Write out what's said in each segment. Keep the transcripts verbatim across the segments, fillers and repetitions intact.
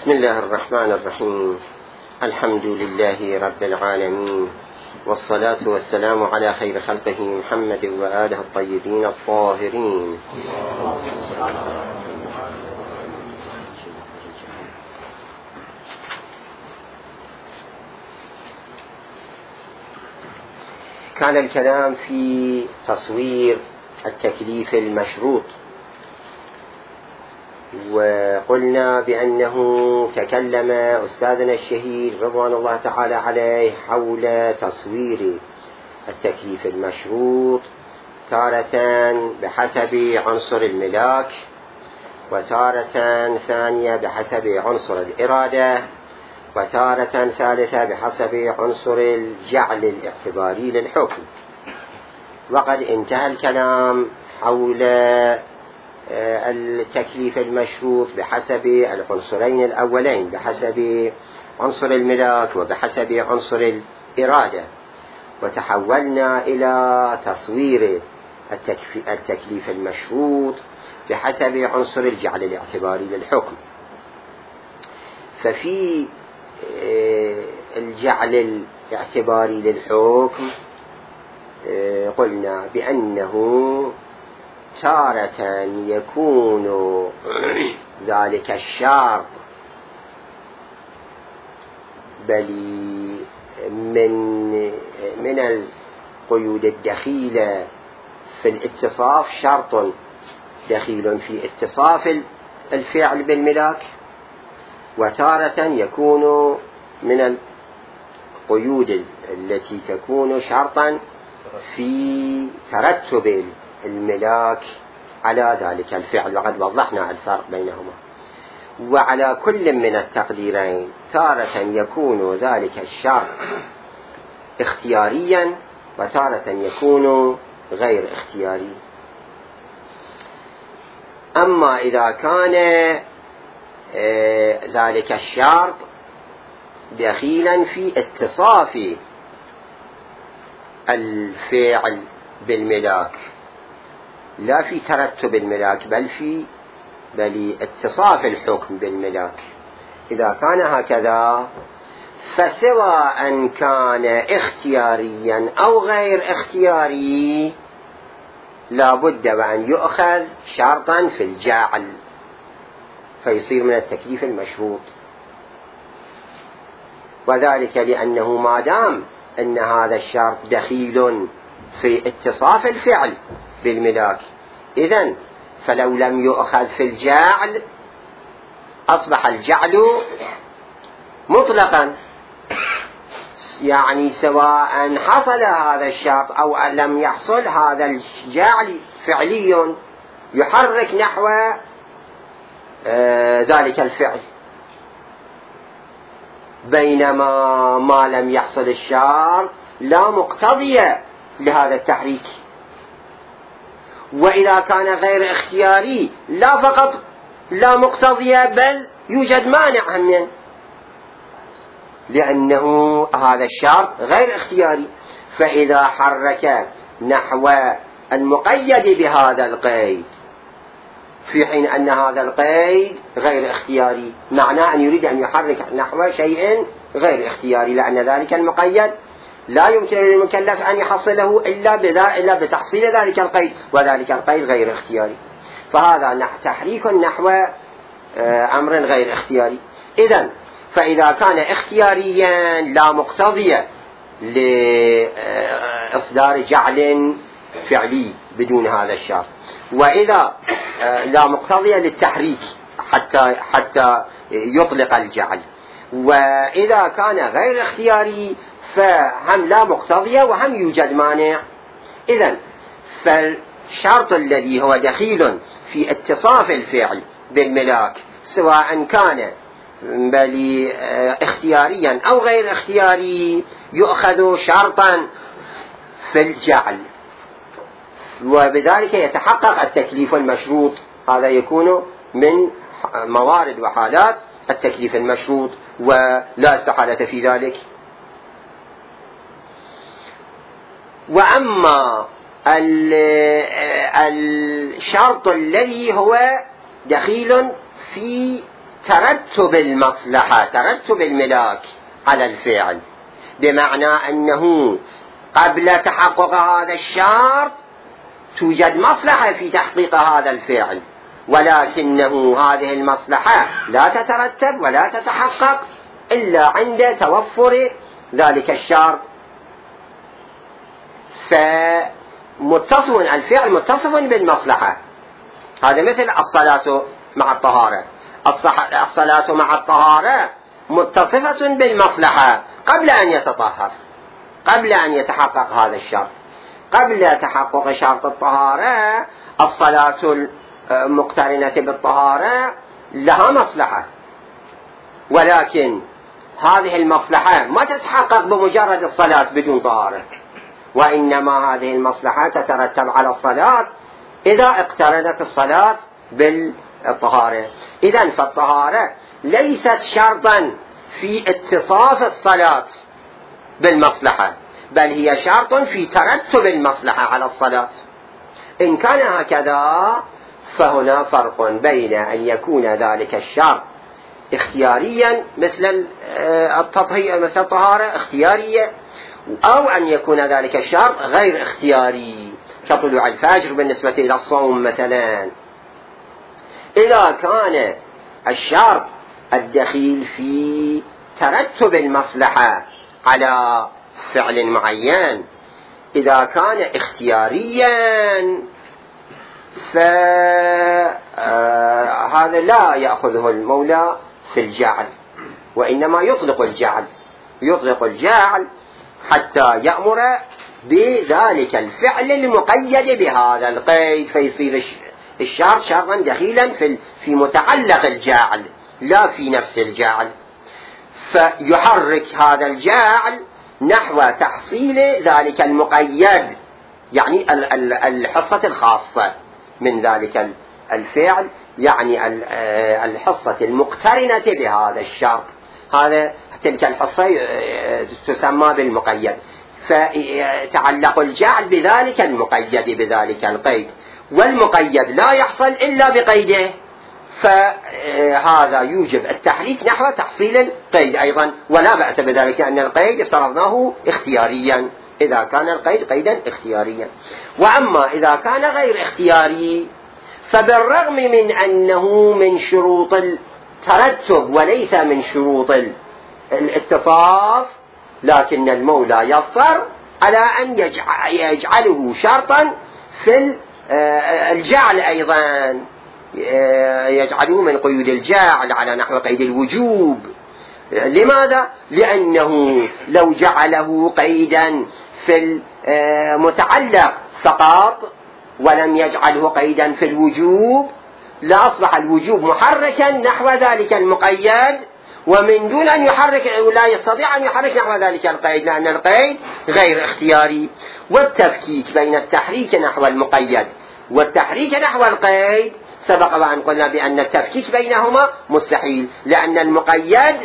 بسم الله الرحمن الرحيم. الحمد لله رب العالمين، والصلاة والسلام على خير خلقه محمد وآله الطيبين الطاهرين. كان الكلام في تصوير التكليف المشروط، وقلنا بأنه تكلم أستاذنا الشهيد رضوان الله تعالى عليه حول تصوير التكليف المشروط، تارة بحسب عنصر الملاك، وتارة ثانية بحسب عنصر الإرادة، وتارة ثالثة بحسب عنصر الجعل الاعتباري للحكم. وقد انتهى الكلام حول التكليف المشروط بحسب العنصرين الأولين، بحسب عنصر الملاك وبحسب عنصر الإرادة، وتحولنا إلى تصوير التكليف المشروط بحسب عنصر الجعل الاعتباري للحكم. ففي الجعل الاعتباري للحكم قلنا بأنه تارة يكون ذلك الشرط بل من من القيود الدخيلة في الاتصاف، شرط دخيل في اتصاف الفعل بالملاك، وتارة يكون من القيود التي تكون شرطا في ترتب الملاك على ذلك الفعل، وقد وضحنا الفرق بينهما. وعلى كل من التقديرين تارة يكون ذلك الشرط اختياريا، وتارة يكون غير اختياري. أما إذا كان ذلك الشرط دخيلا في اتصاف الفعل بالملاك، لا في ترتب الملاك بل في بل اتصاف الحكم بالملاك، إذا كان هكذا فسواء كان اختياريا أو غير اختياري لا بد وأن يؤخذ شرطا في الجعل، فيصير من التكليف المشروط. وذلك لأنه ما دام أن هذا الشرط دخيل في اتصاف الفعل بالملاك، إذن فلو لم يؤخذ في الجعل أصبح الجعل مطلقا، يعني سواء حصل هذا الشرط أو لم يحصل، هذا الجعل فعلي يحرك نحو آه ذلك الفعل، بينما ما لم يحصل الشرط لا مقتضي لهذا التحريك. وإذا كان غير اختياري لا فقط لا مقتضي بل يوجد مانع منه، لأنه هذا الشرط غير اختياري. فإذا حرك نحو المقيد بهذا القيد في حين أن هذا القيد غير اختياري، معناه أن يريد أن يحرك نحو شيء غير اختياري، لأن ذلك المقيد لا يمكن للمكلف أن يحصله إلا, إلا بتحصيل ذلك القيد، وذلك القيد غير اختياري. فهذا تحريك نحو أمر غير اختياري. إذن فإذا كان اختياريا لا مقتضي لإصدار جعل فعلي بدون هذا الشرط، وإذا لا مقتضي للتحريك حتى حتى يطلق الجعل، وإذا كان غير اختياري فهم لا مقتضي وهم يوجد مانع. إذن فالشرط الذي هو دخيل في اتصاف الفعل بالملاك سواء كان بل اختياريا أو غير اختياري يؤخذ شرطا في الجعل، وبذلك يتحقق التكليف المشروط. هذا يكون من موارد وحالات التكليف المشروط، ولا استحالة في ذلك. وأما الشرط الذي هو دخيل في ترتب المصلحة، ترتب الملاك على الفعل، بمعنى أنه قبل تحقق هذا الشرط توجد مصلحة في تحقيق هذا الفعل، ولكنه هذه المصلحة لا تترتب ولا تتحقق إلا عند توفر ذلك الشرط. فمتصف الفعل متصف بالمصلحة، هذا مثل الصلاة مع الطهارة. الصلاة مع الطهارة متصفة بالمصلحة قبل أن يتطهر، قبل أن يتحقق هذا الشرط. قبل تحقق شرط الطهارة الصلاة المقترنة بالطهارة لها مصلحة، ولكن هذه المصلحة ما تتحقق بمجرد الصلاة بدون طهارة، وإنما هذه المصلحة تترتب على الصلاة إذا اقترنت الصلاة بالطهارة. إذن فالطهارة ليست شرطا في اتصاف الصلاة بالمصلحة، بل هي شرط في ترتب المصلحة على الصلاة. إن كان هكذا فهنا فرق بين أن يكون ذلك الشرط اختياريا مثل التطهير مثل الطهارة اختيارية، أو أن يكون ذلك الشرط غير اختياري كطلوع الفجر بالنسبة إلى الصوم مثلا. إذا كان الشرط الدخيل في ترتب المصلحة على فعل معين إذا كان اختياريا فهذا لا يأخذه المولى في الجعل، وإنما يطلق الجعل، يطلق الجعل حتى يأمر بذلك الفعل المقيد بهذا القيد، فيصير الشرط شرطا دخيلا في في متعلق الجاعل لا في نفس الجاعل، فيحرك هذا الجاعل نحو تحصيل ذلك المقيد، يعني الحصة الخاصة من ذلك الفعل، يعني الحصة المقترنة بهذا الشرط، هذا تلك الحصة تسمى بالمقيد، فتعلق الجعل بذلك المقيد بذلك القيد، والمقيد لا يحصل إلا بقيده، فهذا يوجب التحريك نحو تحصيل القيد أيضا، ولا بأس بذلك أن القيد افترضناه اختياريا إذا كان القيد قيدا اختياريا. وأما إذا كان غير اختياري فبالرغم من أنه من شروط الترتب وليس من شروط الاتصاف، لكن المولى يضطر على أن يجعله شرطا في الجعل أيضا، يجعله من قيود الجعل على نحو قيد الوجوب. لماذا؟ لأنه لو جعله قيدا في المتعلق فقط ولم يجعله قيدا في الوجوب لأصبح الوجوب محركا نحو ذلك المقيد، ومن دون أن يحرك لا يستطيع أن يحرك نحو ذلك القيد، لأن القيد غير اختياري. والتفكيك بين التحريك نحو المقيد والتحريك نحو القيد سبق وأن قلنا بأن التفكيك بينهما مستحيل، لأن المقيد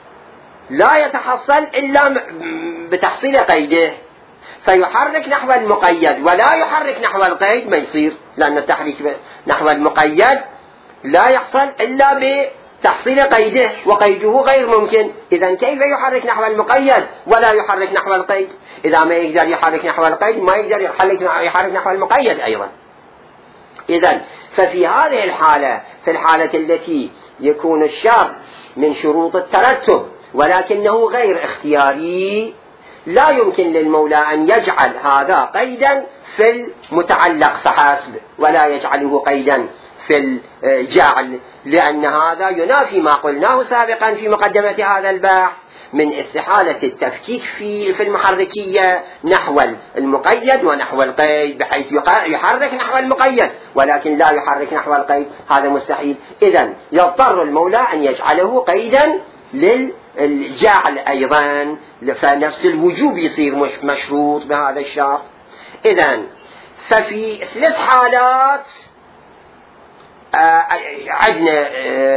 لا يتحصل إلا بتحصيل قيده، فيحرك نحو المقيد ولا يحرك نحو القيد ما يصير، لأن التحريك نحو المقيد لا يحصل إلا بتحصيل قيده، وقيده غير ممكن. إذن كيف يحرك نحو المقيد ولا يحرك نحو القيد؟ إذا ما يقدر يحرك نحو القيد ما يقدر يحرك نحو المقيد أيضا. إذن ففي هذه الحالة، في الحالة التي يكون الشرط من شروط الترتب ولكنه غير اختياري، لا يمكن للمولى أن يجعل هذا قيدا في المتعلق فحسب ولا يجعله قيدا في الجعل، لأن هذا ينافي ما قلناه سابقا في مقدمة هذا البحث من استحالة التفكيك في في المحركية نحو المقيد ونحو القيد، بحيث يحرك نحو المقيد ولكن لا يحرك نحو القيد، هذا مستحيل. إذن يضطر المولى أن يجعله قيدا للجعل أيضا، فنفس الوجوب يصير مشروط بهذا الشرط. إذن ففي ثلاث حالات عندنا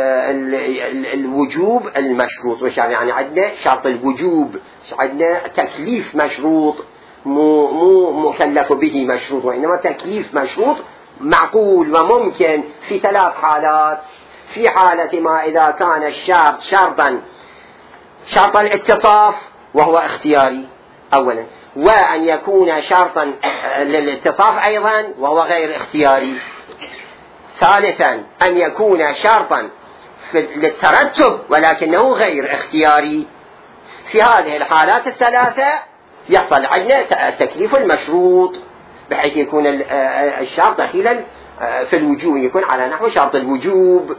الوجوب المشروط، وش يعني عندنا شرط الوجوب، عندنا تكليف مشروط، مو مو مكلف به مشروط، وإنما تكليف مشروط معقول وممكن في ثلاث حالات. في حالة ما إذا كان الشرط شرطا شرط الاتصاف وهو اختياري أولا، وأن يكون شرطا للاتصاف أيضا وهو غير اختياري. ثالثا أن يكون شرطا للترتب ولكنه غير اختياري. في هذه الحالات الثلاثة يحصل عندنا التكليف المشروط، بحيث يكون الشرط دخيلا في الوجوب، يكون على نحو شرط الوجوب،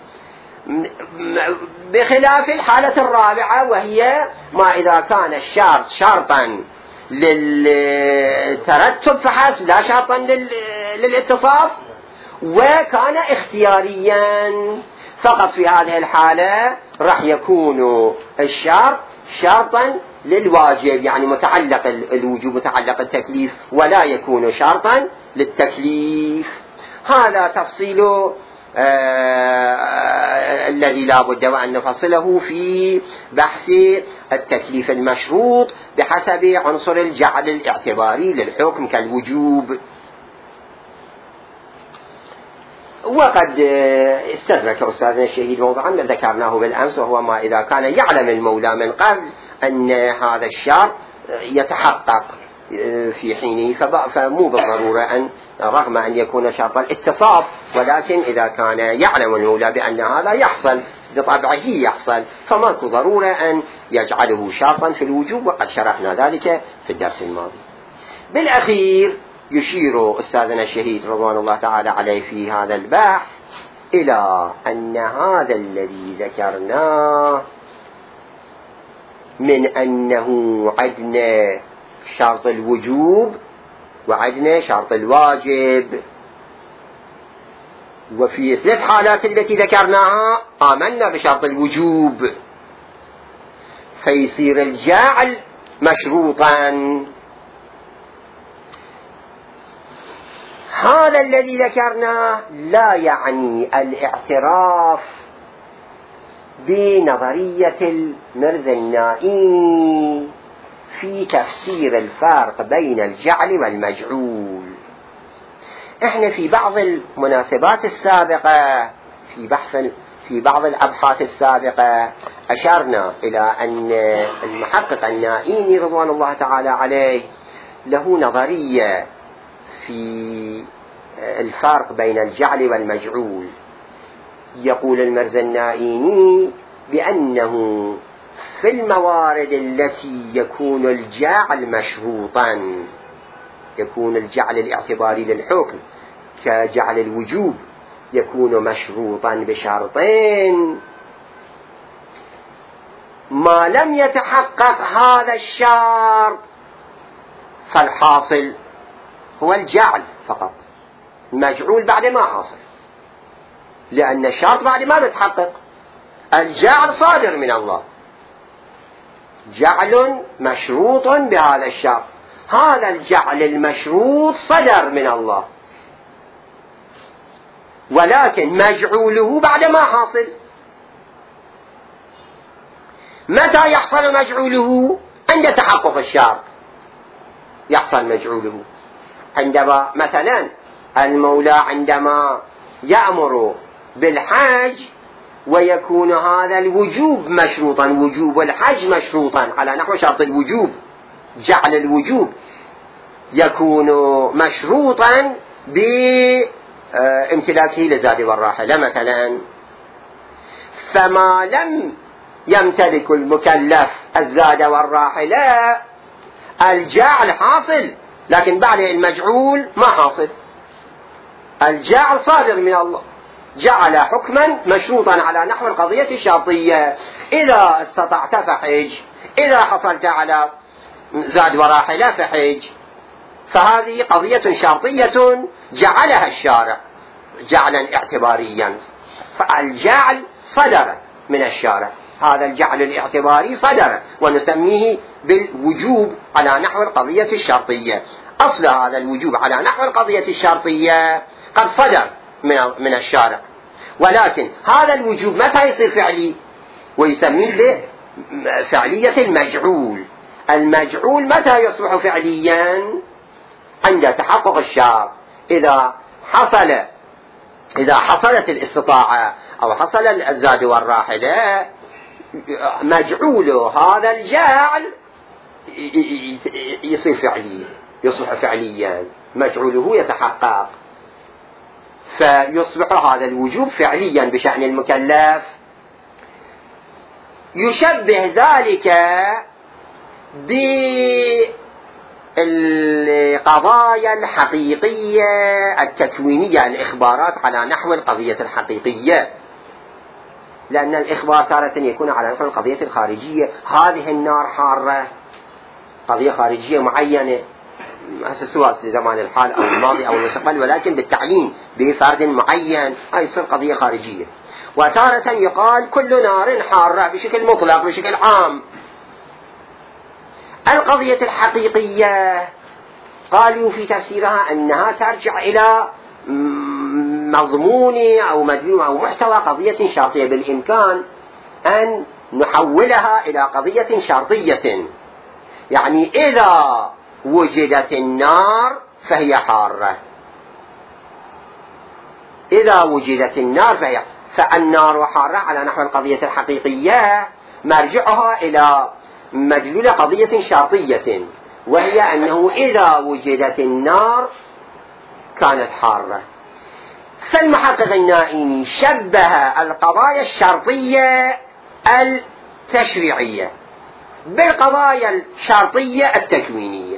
بخلاف الحالة الرابعة وهي ما إذا كان الشرط شرطا للترتب فحسب لا شرطا للاتصاف، وكان اختياريا فقط. في هذه الحالة راح يكون الشرط شرطا للواجب، يعني متعلق الوجوب متعلق التكليف، ولا يكون شرطا للتكليف. هذا تفصيل آه الذي لا بد وأن نفصله في بحث التكليف المشروط بحسب عنصر الجعل الاعتباري للحكم كالوجوب. وقد استدرك أستاذنا الشهيد موضوعا ذكرناه بالأمس، وهو ما إذا كان يعلم المولى من قبل أن هذا الشرط يتحقق في حينه، فمو بالضرورة أن رغم أن يكون شرط الاتصاف، ولكن إذا كان يعلم المولى بأن هذا يحصل بطبعه يحصل، فماكو ضرورة أن يجعله شرطا في الوجوب، وقد شرحنا ذلك في الدرس الماضي. بالأخير يشير أستاذنا الشهيد رضوان الله تعالى عليه في هذا البحث إلى أن هذا الذي ذكرناه من أنه عندنا شرط الوجوب وعندنا شرط الواجب، وفي ثلاث حالات التي ذكرناها آمنا بشرط الوجوب، فيصير الجعل مشروطا. هذا الذي ذكرناه لا يعني الاعتراف بنظرية المرزنائي في تفسير الفرق بين الجعل والمجعول. احنا في بعض المناسبات السابقة في بحث في بعض الأبحاث السابقة أشرنا إلى أن المحقق النائيني رضوان الله تعالى عليه له نظرية في الفرق بين الجعل والمجعول. يقول المرزنائيني بأنه في الموارد التي يكون الجعل مشروطا، يكون الجعل الاعتباري للحكم كجعل الوجوب يكون مشروطا بشرطين، ما لم يتحقق هذا الشرط فالحاصل هو الجعل فقط، المجعول بعد ما حاصل، لأن الشرط بعد ما يتحقق. الجعل صادر من الله، جعل مشروط بهذا الشرط، هذا الجعل المشروط صدر من الله، ولكن مجعوله بعد ما حاصل. متى يحصل مجعوله؟ عند تحقق الشرط يحصل مجعوله. عندما مثلا المولى عندما يأمر بالحج ويكون هذا الوجوب مشروطا، وجوب الحج مشروطا على نحو شرط الوجوب، جعل الوجوب يكون مشروطا بامتلاكه للزاد والراحلة مثلا، فما لم يمتلك المكلف الزاد والراحلة الجعل حاصل، لكن بعد المجعول ما حاصل. الجعل صادر من الله، جعل حكما مشروطا على نحو القضية الشرطية، إذا استطعت فحج، إذا حصلت على زاد وراحلة فحج، فهذه قضية شرطية جعلها الشارع جعلا اعتباريا، فالجعل صدر من الشارع، هذا الجعل الاعتباري صدر ونسميه بالوجوب على نحو القضية الشرطية. أصل هذا الوجوب على نحو القضية الشرطية قد صدر من الشارع، ولكن هذا الوجوب متى يصير فعلي؟ ويسميه به فعلية المجعول. المجعول متى يصبح فعليا؟ عند تحقق الشرط، إذا حصل إذا حصلت الاستطاعة أو حصل الزاد والراحلة، مجعول هذا الجعل يصير فعلي، يصبح فعليا، مجعوله يتحقق، فيصبح هذا الوجوب فعليا بشأن المكلف. يشبه ذلك بالقضايا الحقيقية التكوينية، الإخبارات على نحو القضية الحقيقية، لأن الإخبار تارة يكون على نحو القضية الخارجية. هذه النار حارة، قضية خارجية معينة، سواء في زمان الحال أو الماضي أو المستقبل، ولكن بالتعيين بفرد معين، هاي تصير قضية خارجية. وتارة يقال كل نار حارة بشكل مطلق بشكل عام. القضية الحقيقية قالوا في تفسيرها أنها ترجع إلى مضمون أو مدلول أو محتوى قضية شرطية، بالإمكان أن نحولها إلى قضية شرطية، يعني إذا وجدت النار فهي حارة، إذا وجدت النار فهي، فالنار حارة على نحو القضية الحقيقية مرجعها إلى مدلول قضية شرطية، وهي أنه إذا وجدت النار كانت حارة. فالمحقق النائمي شبه القضايا الشرطية التشريعية بالقضايا الشرطية التكوينية،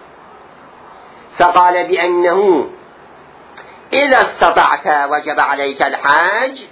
فقال بأنه إذا استطعت وجب عليك الحج،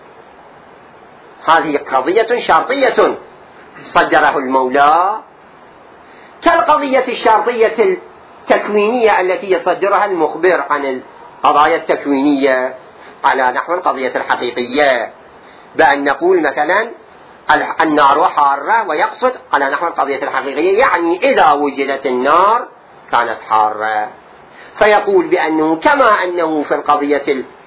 هذه قضية شرطية صدره المولى، كالقضية الشرطية التكوينية التي يصدرها المخبر عن القضايا التكوينية على نحو القضية الحقيقية، بأن نقول مثلا النار حارة ويقصد على نحو القضية الحقيقية، يعني إذا وجدت النار كانت حارة. فيقول بأنه كما أنه في القضية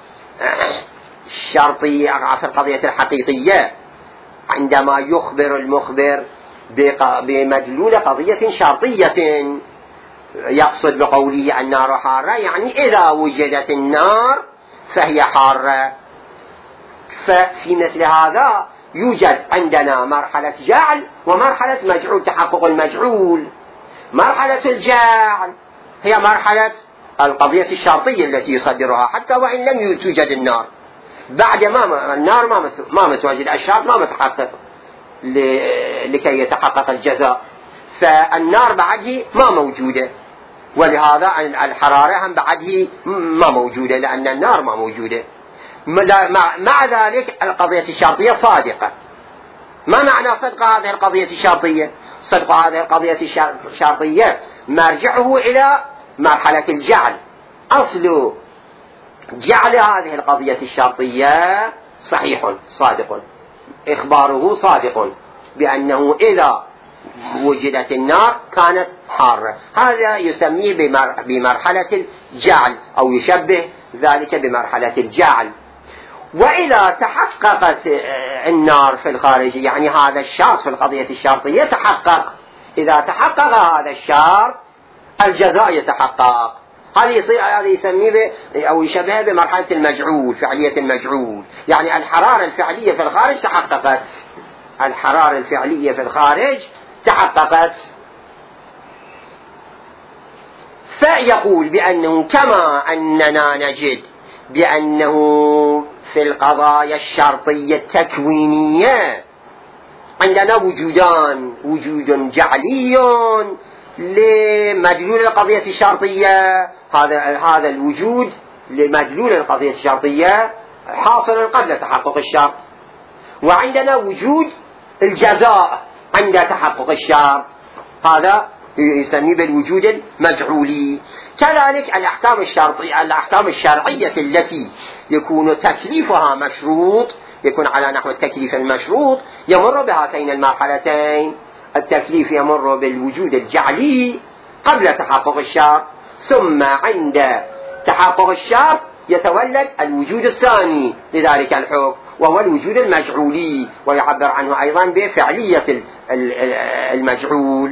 الشرطية في القضية الحقيقية عندما يخبر المخبر بمدلول قضية شرطية يقصد بقوله النار حارة، يعني إذا وجدت النار فهي حارة. ففي مثل هذا يوجد عندنا مرحلة جعل ومرحلة مجعول، تحقق المجعول. مرحلة الجعل هي مرحلة القضية الشرطية التي يصدرها حتى وإن لم توجد النار، بعد ما النار ما ما متواجد، الشرط ما متحقق لكي يتحقق الجزاء، فالنار بعده ما موجودة، ولهذا الحرارة هم بعده ما موجودة لأن النار ما موجودة. مع ذلك القضية الشرطية صادقة. ما معنى صدق هذه القضية الشرطية؟ صدق هذه القضية الشرطية مرجعه إلى مرحلة الجعل. أصل جعل هذه القضية الشرطية صحيح صادق، إخباره صادق بأنه إذا وجدت النار كانت حارة، هذا يسميه بمرحلة الجعل أو يشبه ذلك بمرحلة الجعل. وإذا تحققت النار في الخارج، يعني هذا الشرط في القضية الشرطية تحقق، إذا تحقق هذا الشرط الجزاء يتحقق، هذا يسميه أو يشبهه بمرحلة المجعول، فعلية المجعول، يعني الحرارة الفعلية في الخارج تحققت، الحرارة الفعلية في الخارج تحققت. فيقول بأنه كما أننا نجد بأنه في القضايا الشرطية التكوينية عندنا وجودان، وجود جعلي لمدلول القضية الشرطية، هذا هذا الوجود لمدلول القضية الشرطية حاصل قبل تحقق الشرط، وعندنا وجود الجزاء عند تحقق الشرط، هذا يسميه بالوجود المجعولي. كذلك الأحكام الشرطية، الأحكام الشرعية التي يكون تكليفها مشروط، يكون على نحو التكليف المشروط، يمر بهاتين المرحلتين. التكليف يمر بالوجود الجعلي قبل تحقق الشرط، ثم عند تحقق الشرط يتولد الوجود الثاني لذلك الحكم، وهو الوجود المجعولي، ويعبر عنه أيضا بفعلية المجعول.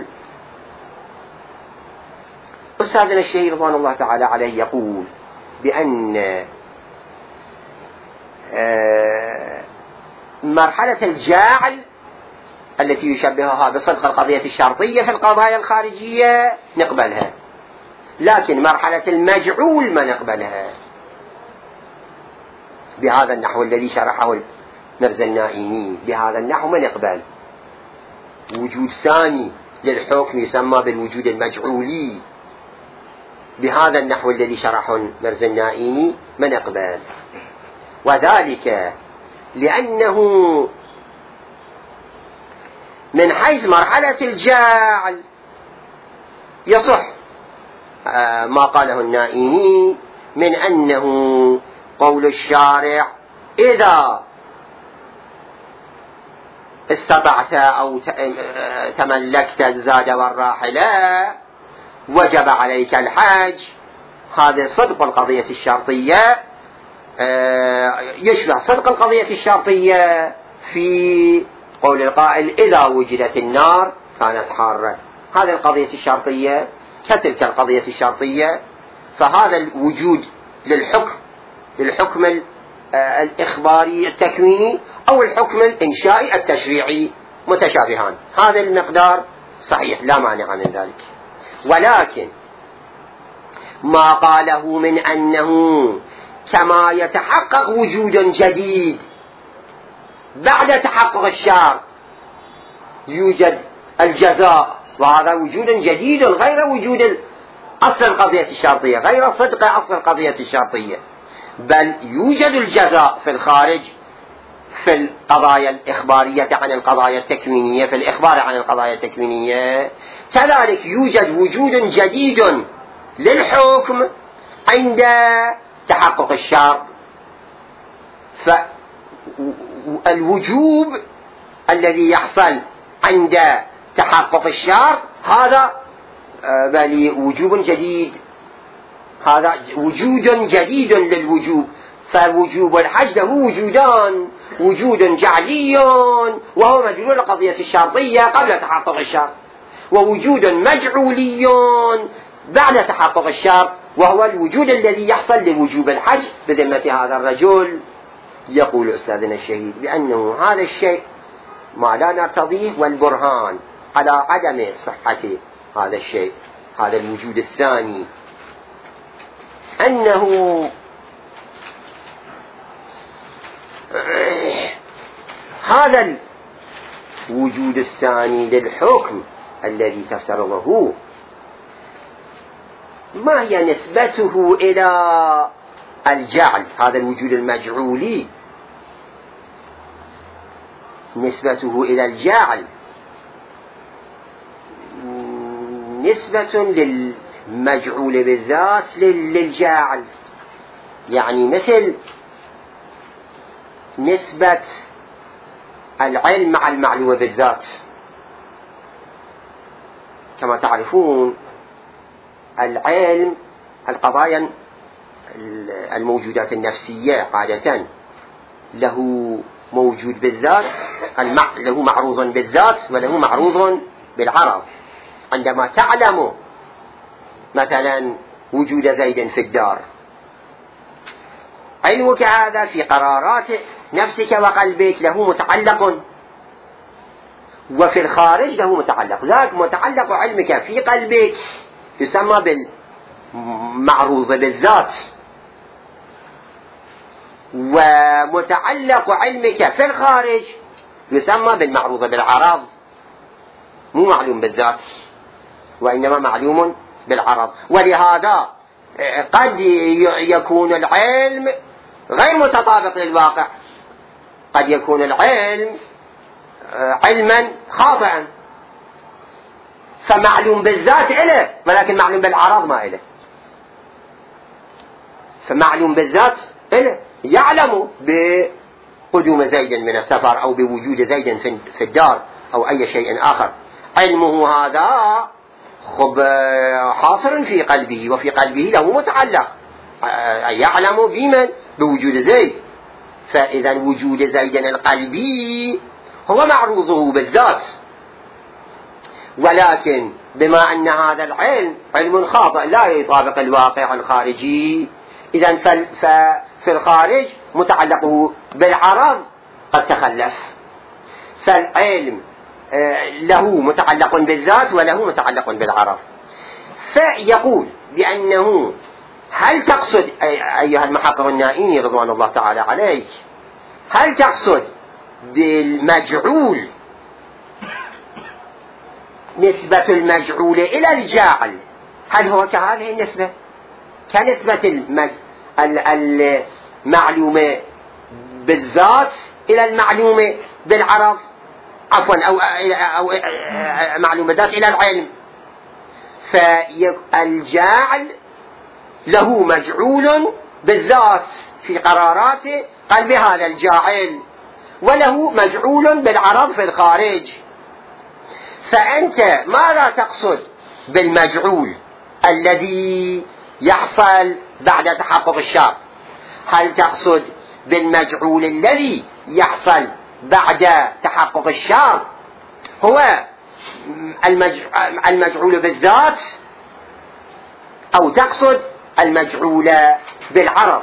أستاذنا الشهير رضوان الله تعالى عليه يقول بأن مرحلة الجعل التي يشبهها بصدق القضية الشرطية في القضايا الخارجية نقبلها، لكن مرحلة المجعول ما نقبلها بهذا النحو الذي شرحه المرزا النائيني. بهذا النحو ما نقبل وجود ثاني للحكم يسمى بالوجود المجعولي. بهذا النحو الذي شرحه المرزا النائيني ما نقبل، وذلك لأنه من حيث مرحلة الجعل يصح ما قاله النائيني من أنه قول الشارع إذا استطعت أو تملكت الزاد والراحلة وجب عليك الحج. هذا صدق القضية الشرطية، يشبه صدق القضية الشرطية في قول القائل إذا وجدت النار كانت حارة. هذه القضية الشرطية كتلك القضية الشرطية، فهذا الوجود للحكم للحكم الإخباري التكويني أو الحكم الإنشائي التشريعي متشابهان. هذا المقدار صحيح لا مانع من ذلك، ولكن ما قاله من أنه كما يتحقق وجود جديد بعد تحقق الشرط يوجد الجزاء، وهذا وجود جديد غير وجود أصل القضية الشرطية، غير صدق أصل القضية الشرطية، بل يوجد الجزاء في الخارج في القضايا الإخبارية عن القضايا التكوينية، في الإخبار عن القضايا التكوينية كذلك يوجد وجود جديد للحكم عند تحقق الشرط. فالوجوب الذي يحصل عند تحقق الشرط هذا بل وجوب جديد، هذا وجود جديد للوجوب. فوجوب الحج له وجودان، وجود جعلي وهو مدلول القضية الشرطية قبل تحقق الشرط، ووجود مجعولي بعد تحقق الشرط وهو الوجود الذي يحصل لوجوب الحج بذمة هذا الرجل. يقول أستاذنا الشهيد بأنه هذا الشيء ما لا نرتضيه، والبرهان على عدم صحة هذا الشيء هذا الوجود الثاني أنه هذا الوجود الثاني للحكم الذي تفترضه ما هي نسبته إلى الجعل، هذا الوجود المجعولي نسبته إلى الجعل نسبة للمجعول بالذات للجاعل، يعني مثل نسبة العلم مع المعلومة بالذات. كما تعرفون العلم القضايا الموجودات النفسية عادة له موجود بالذات، له معروض بالذات وله معروض بالعرض. عندما تعلم مثلا وجود زيد في الدار، علمك هذا في قرارات نفسك وقلبك له متعلق، وفي الخارج له متعلق. ذاك متعلق علمك في قلبك يسمى بالمعروض بالذات، ومتعلق علمك في الخارج يسمى بالمعروض بالعرض، مو معلوم بالذات وإنما معلوم بالعرض. ولهذا قد يكون العلم غير متطابق للواقع، قد يكون العلم علما خاطئا، فمعلوم بالذات إله ولكن معلوم بالعرض ما إله. فمعلوم بالذات إله يعلم بقدوم زيد من السفر أو بوجود زيد في الدار أو أي شيء آخر، علمه هذا خب حاصر في قلبه، وفي قلبه له متعلق يعلم بمن بوجود زيد. فإذا وجود زيد القلبي هو معروضه بالذات، ولكن بما أن هذا العلم علم خاطئ لا يطابق الواقع الخارجي، إذا في الخارج متعلقه بالعرض قد تخلف، فالعلم له متعلق بالذات وله متعلق بالعرض. فيقول بأنه هل تقصد أيها المحقق النائمي رضوان الله تعالى عليك، هل تقصد بالمجعول نسبة المجعول إلى الجاعل؟ هل هو كهذه النسبة كنسبة المج... المعلومة بالذات إلى المعلومة بالعرض، عفوا أو, أو معلومة ذات إلى العلم؟ فالجاعل له مجعول بالذات في قراراته قال بهذا الجاعل، وله مجعول بالعرض في الخارج. فأنت ماذا تقصد بالمجعول الذي يحصل بعد تحقق الشرط؟ هل تقصد بالمجعول الذي يحصل بعد تحقق الشرط هو المجعول بالذات، أو تقصد المجعول بالعرض؟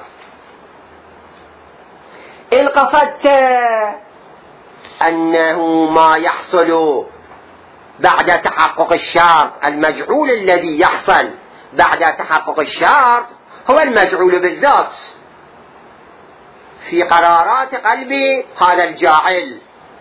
إن قصدت أنه ما يحصل بعد تحقق الشرط، المجعول الذي يحصل بعد تحقق الشرط هو المجعول بالذات في قرارات قلبي هذا الجاعل،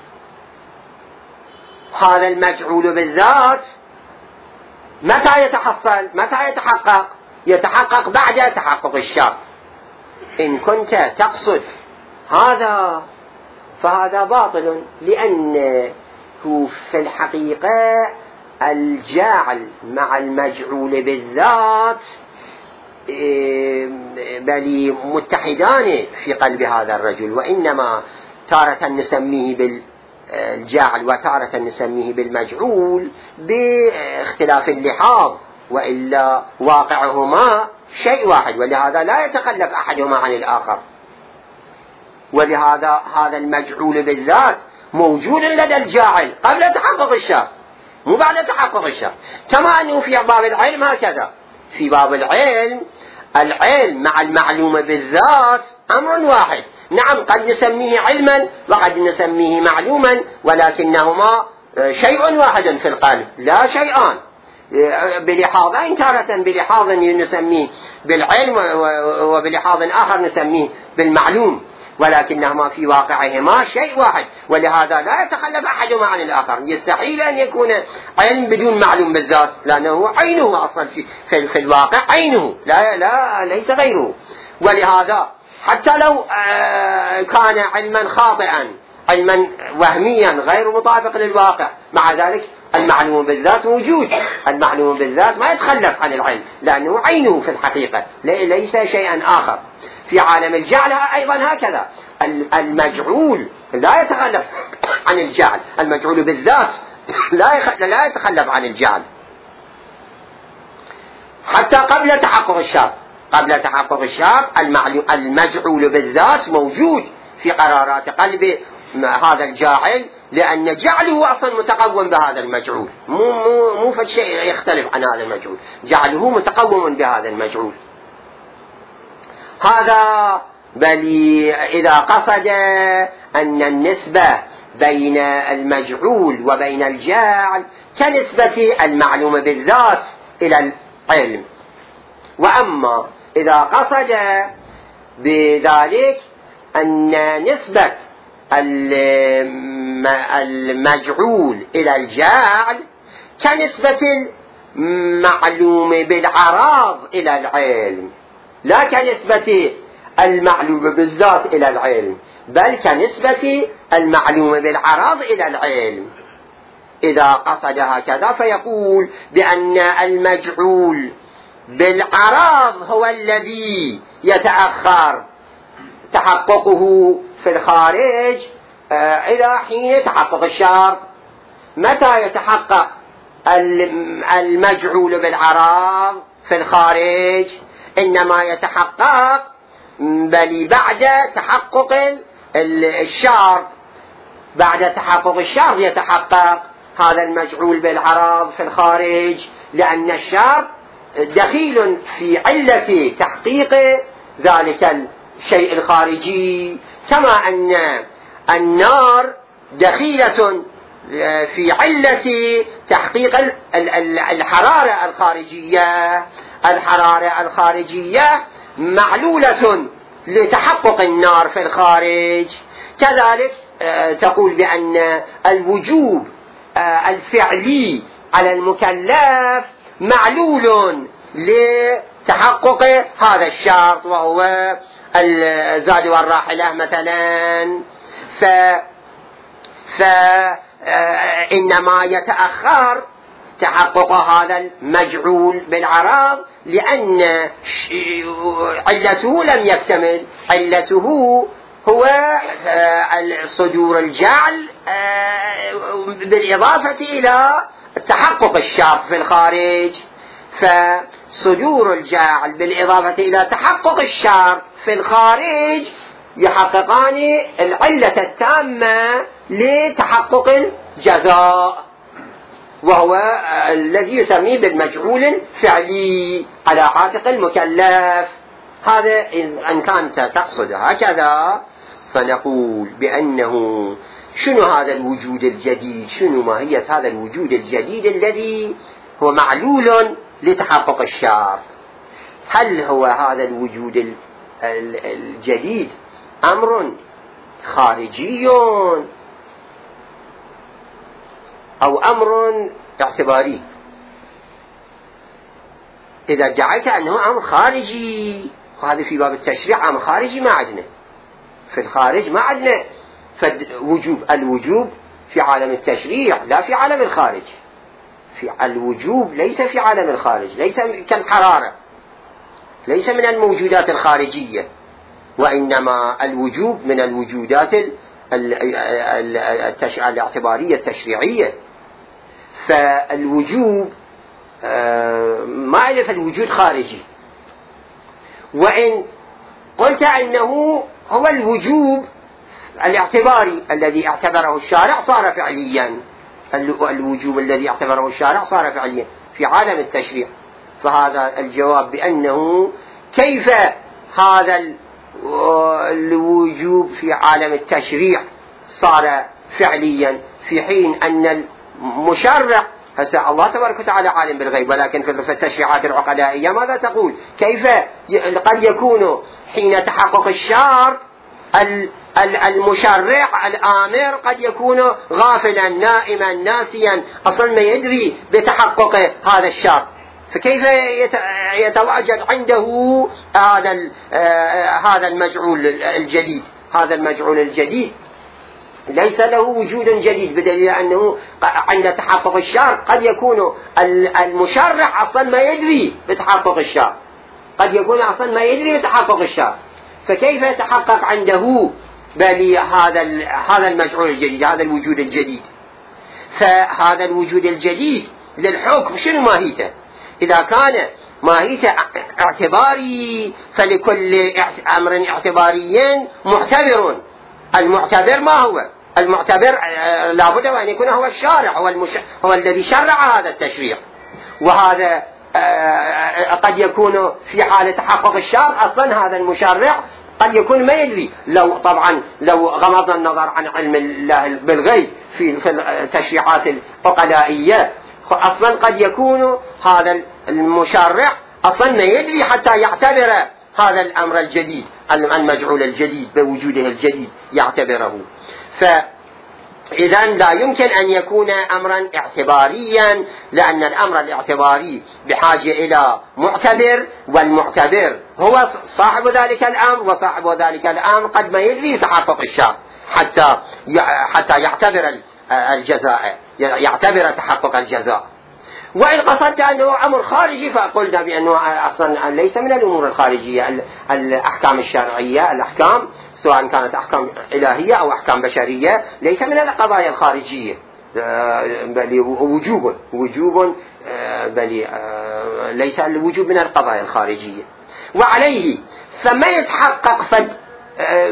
هذا المجعول بالذات متى يتحصل؟ متى يتحقق؟ يتحقق بعد تحقق الشرط. إن كنت تقصد هذا فهذا باطل، لأنه في الحقيقة الجاعل مع المجعول بالذات بل متحدان في قلب هذا الرجل، وإنما تارة نسميه بالجاعل وتارة نسميه بالمجعول باختلاف اللحاظ، وإلا واقعهما شيء واحد، ولهذا لا يتخلف أحدهما عن الآخر. ولهذا هذا المجعول بالذات موجود لدى الجاعل قبل تحقق الشرط مو بعد تحقق الشرط، كما أنه في باب العلم هكذا. في باب العلم العلم مع المعلومة بالذات أمر واحد، نعم قد نسميه علما وقد نسميه معلوما، ولكنهما شيء واحد في القلب لا شيئان، بلحاظين، تارة بلحاظ نسميه بالعلم وبلحاظ آخر نسميه بالمعلوم، ولكنهما في واقعهما شيء واحد، ولهذا لا يتخلف أحدهما عن الآخر. يستحيل أن يكون علم بدون معلوم بالذات، لأنه عينه أصلا في, في, في الواقع عينه لا, لا ليس غيره. ولهذا حتى لو كان علما خاطئا، علما وهميا غير مطابق للواقع، مع ذلك المعلوم بالذات موجود، المعلوم بالذات ما يتخلف عن العلم لأنه عينه في الحقيقة ليس شيئا آخر. في عالم الجعل أيضا هكذا، المجعول لا يتخلف عن الجعل، المجعول بالذات لا يتخلف عن الجعل حتى قبل تحقق الشرط. قبل تحقق الشرط المجعول بالذات موجود في قرارات قلب هذا الجاعل، لأن جعله أصلا متقوم بهذا المجعول، مو مو مو في شيء يختلف عن هذا المجعول، جعله متقوم بهذا المجعول. هذا بل إذا قصد أن النسبة بين المجعول وبين الجاعل كنسبة المعلومة بالذات إلى العلم. وأما إذا قصد بذلك أن نسبة المجعول إلى الجاعل كنسبة المعلوم بالعراض إلى العلم، لا كنسبة المعلوم بالذات إلى العلم، بل كنسبة المعلوم بالعراض إلى العلم. إذا قصد هكذا فيقول بأن المجعول بالعراض هو الذي يتأخر تحققه في الخارج إلى حين تحقق الشرط. متى يتحقق المجعول بالعراض في الخارج؟ إنما يتحقق بل بعد تحقق الشرط، بعد تحقق الشرط يتحقق هذا المجعول بالعراض في الخارج، لأن الشرط دخيل في علة تحقيق ذلك الشيء الخارجي، كما أن النار دخيلة في علة تحقيق الحرارة الخارجية. الحرارة الخارجية معلولة لتحقق النار في الخارج. كذلك تقول بأن الوجوب الفعلي على المكلف معلول لتحقق هذا الشرط، وهو الزاد والراحلة مثلا. ف فإنما يتأخر تحقق هذا المجعول بالعراض لأن علته لم يكتمل. علته هو صدور الجعل بالإضافة إلى تحقق الشرط في الخارج. فصدور الجعل بالإضافة إلى تحقق الشرط في الخارج يحققان العلة التامة لتحقق الجزاء، وهو الذي يسميه بالمجعول الفعلي على عاتق المكلف. هذا إن كانت تقصد هكذا فنقول بأنه شنو هذا الوجود الجديد، شنو ماهية هذا الوجود الجديد الذي هو معلول لتحقق الشرط؟ هل هو هذا الوجود الجديد أمر خارجي أو أمر اعتباري؟ إذا ادعيت أنه أمر خارجي، وهذا في باب التشريع أمر خارجي ما عندنا، في الخارج ما عندنا فوجوب. الوجوب في عالم التشريع لا في عالم الخارج. في الوجوب ليس في عالم الخارج، ليس كالحرارة، ليس من الموجودات الخارجية، وإنما الوجوب من الوجودات الاعتبارية التشريعية. فالوجوب ما عرف الوجود خارجي. وإن قلت أنه هو الوجوب الاعتباري الذي اعتبره الشارع صار فعليا، الوجوب الذي اعتبره الشارع صار فعليا في عالم التشريع. فهذا الجواب بأنه كيف هذا الوجوب في عالم التشريع صار فعليا في حين أن المشرع هسه الله تبارك وتعالى عالم بالغيب، ولكن في التشريعات العقدائية ماذا تقول؟ كيف قد يكون حين تحقق الشرط المشرع الآمر قد يكون غافلا نائما ناسيا أصلا ما يدري بتحقق هذا الشرط، فكيف يتواجد عنده هذا هذا المجعول الجديد؟ هذا المجعول الجديد ليس له وجود جديد، بدليل أنه عند تحقق الشرط قد يكون المشرع أصلا ما يدري بتحقق الشرط، قد يكون أصلا ما يدري بتحقق الشرط، فكيف يتحقق عنده بل هذا هذا المجعول الجديد، هذا الوجود الجديد؟ فهذا الوجود الجديد للحكم شنو ماهيته؟ إذا كان ماهيته اعتباري فلكل أمر اعتباري معتبر. المعتبر ما هو؟ المعتبر لابد أن يكون هو الشارع، هو, المش... هو الذي شرع هذا التشريع. وهذا قد يكون في حالة تحقق الشرع أصلا هذا المشرع قد يكون ما يدري. لو طبعا لو غمضنا النظر عن علم الله بالغيب في في التشريعات العقدائية أصلا قد يكون هذا المشرع أصلا ما يدري حتى يعتبر هذا الأمر الجديد المجعول الجديد بوجوده الجديد يعتبره. فإذا لا يمكن أن يكون أمرا اعتباريا، لأن الأمر الاعتباري بحاجة إلى معتبر، والمعتبر هو صاحب ذلك الأمر، وصاحب ذلك الأمر قد ما يدري تحقق الشرط حتى حتى يعتبر الجزاء، يعتبر تحقق الجزاء. وإن قصدت أنه أمر خارجي فقلنا بأنه أصلا ليس من الأمور الخارجية. الأحكام الشرعية، الأحكام سواء كانت أحكام إلهية أو أحكام بشرية ليس من القضايا الخارجية، بل وجوب وجوب بل ليس الوجوب من القضايا الخارجية. وعليه فما يتحقق فد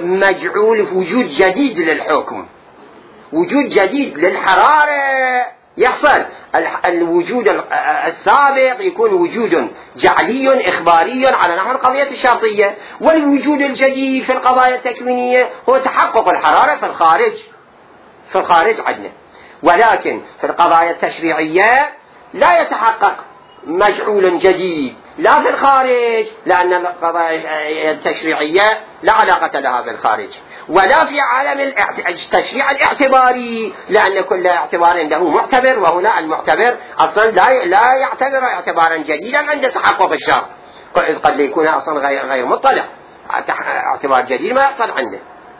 مجعول في وجود جديد للحكم، وجود جديد للحرارة يحصل الوجود السابق يكون وجود جعلي إخباري على نحو القضية الشرطية، والوجود الجديد في القضايا التكوينية هو تحقق الحرارة في الخارج في الخارج عندنا. ولكن في القضايا التشريعية لا يتحقق مجعول جديد لا في الخارج، لأن القضايا التشريعية لا علاقة لها بالخارج، ولا في عالم التشريع الاعتباري، لأن كل اعتبار له معتبر، وهنا المعتبر أصلا لا لا يعتبر اعتبارا جديدا عند تحقق الشرط، قد يكون أصلا غير غير مطلع، اعتبار جديد ما يحصل عنده،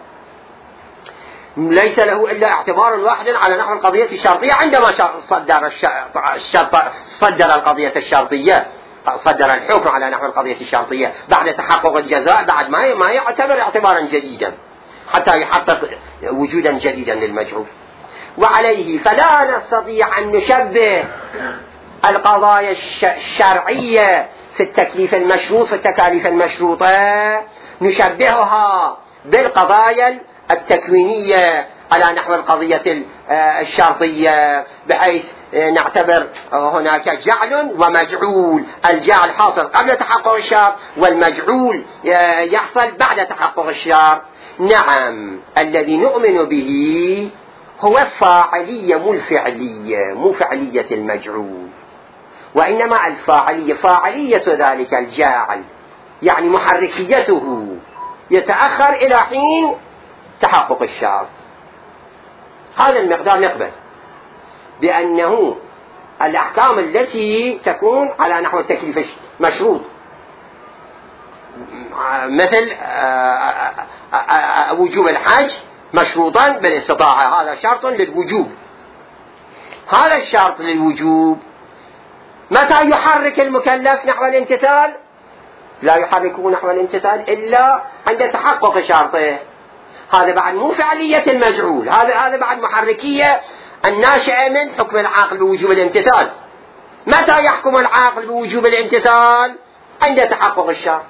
ليس له إلا اعتبار واحد على نحو القضية الشرطية عندما صدر الشرط صدر القضية الشرطية صدر الحكم على نحو القضية الشرطية بعد تحقق الجزاء، بعد ما ما يعتبر اعتبارا جديدا حتى يحقق وجودا جديدا للمجهول. وعليه فلا نستطيع أن نشبه القضايا الشرعية في التكليف المشروط في التكاليف المشروطة نشبهها بالقضايا التكوينية على نحو القضية الشرطية، بحيث نعتبر هناك جعل ومجعول، الجعل حاصل قبل تحقق الشرط والمجعول يحصل بعد تحقق الشرط. نعم، الذي نؤمن به هو الفاعلية مو الفعلية، مو فعلية المجعول، وإنما الفاعلية فاعلية ذلك الجاعل، يعني محركيته يتأخر إلى حين تحقق الشرط. هذا المقدار نقبل بأنه الأحكام التي تكون على نحو التكليف مشروط، مثل وجوب الحج مشروطا بالاستطاعة، هذا شرط للوجوب. هذا الشرط للوجوب متى يحرك المكلف نحو الامتثال؟ لا يحركه نحو الامتثال إلا عند تحقق شرطه. هذا بعد مو فعلية المجعول، هذا هذا بعد محركية الناشئة من حكم العاقل بوجوب الامتثال. متى يحكم العاقل بوجوب الامتثال؟ عند تحقق الشرط.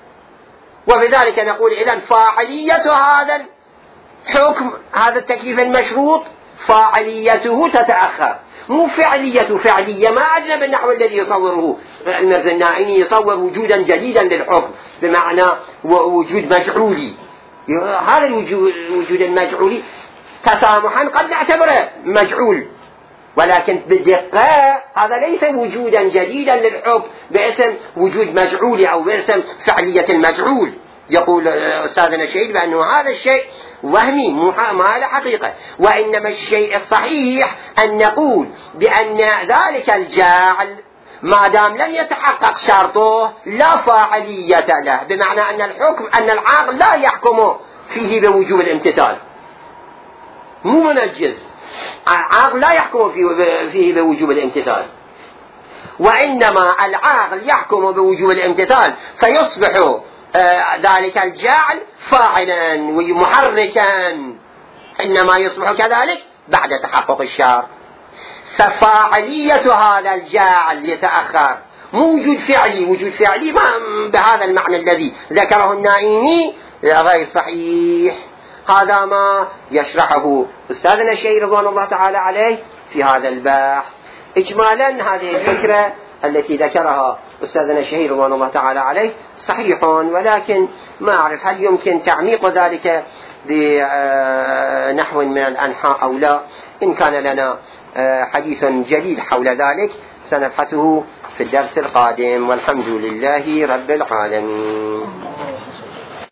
وبذلك نقول إذن فاعلية هذا الحكم، هذا التكليف المشروط، فاعليته تتأخر، مو فعلية فعلية. ما أجنب النحو الذي يصوره المرزا النائني، يصور وجودا جديدا للحكم بمعنى وجود مجعولي. هذا الوجود المجعولي تسامحا قد نعتبره مجعول، ولكن بدقة هذا ليس وجودا جديدا للحكم باسم وجود مجعول أو باسم فعلية المجعول. يقول أستاذنا شهيد بأنه هذا الشيء وهمي ما له حقيقة، وإنما الشيء الصحيح أن نقول بأن ذلك الجاعل ما دام لم يتحقق شرطه لا فاعلية له، بمعنى أن الحكم أن العاقل لا يحكم فيه بوجوب الامتثال، مو منجز، العاقل لا يحكم فيه بوجوب الامتثال، وإنما العاقل يحكم بوجوب الامتثال فيصبح آه ذلك الجاعل فاعلا ومحركا، إنما يصبح كذلك بعد تحقق الشرط. ففاعلية هذا الجاعل يتأخر، مو وجود فعلي. وجود فعلي ما بهذا المعنى الذي ذكره النائيني غير صحيح. هذا ما يشرحه أستاذنا الشهيد رضوان الله تعالى عليه في هذا البحث. إجمالا هذه الفكرة التي ذكرها أستاذنا الشهيد رضوان الله تعالى عليه صحيح، ولكن ما أعرف هل يمكن تعميق ذلك بنحو من الأنحاء أو لا. إن كان لنا حديث جليل حول ذلك سنبحثه في الدرس القادم، والحمد لله رب العالمين.